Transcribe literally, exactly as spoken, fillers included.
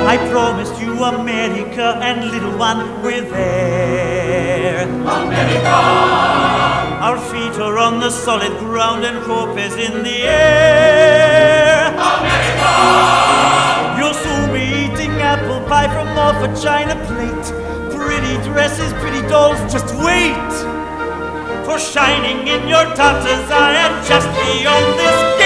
I promised you America, and little one, we're there. America! Our feet are on the solid ground and hope is in the air. America! You'll soon be eating apple pie from off a china plate. Pretty dresses, pretty dolls, just wait. For shining in your tatas, I am just beyond this